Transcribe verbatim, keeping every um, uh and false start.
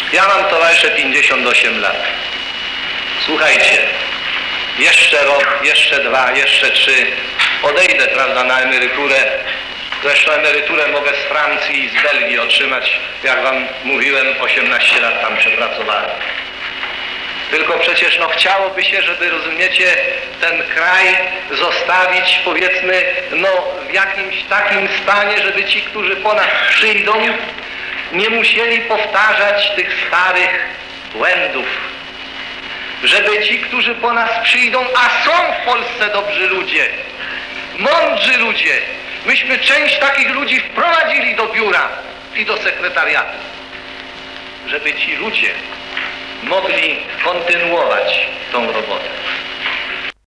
Ja mam, towarzysze, pięćdziesiąt osiem lat. Słuchajcie, jeszcze rok, jeszcze dwa, jeszcze trzy, odejdę, prawda, na emeryturę. Zresztą emeryturę mogę z Francji i z Belgii otrzymać, jak wam mówiłem, osiemnaście lat tam przepracowałem. Tylko przecież no chciałoby się, żeby, rozumiecie, ten kraj zostawić, powiedzmy, no w jakimś takim stanie, żeby ci, którzy po nas przyjdą, nie musieli powtarzać tych starych błędów. Żeby ci, którzy po nas przyjdą, a są w Polsce dobrzy ludzie, mądrzy ludzie, myśmy część takich ludzi wprowadzili do biura i do sekretariatu, żeby ci ludzie mogli kontynuować tą robotę.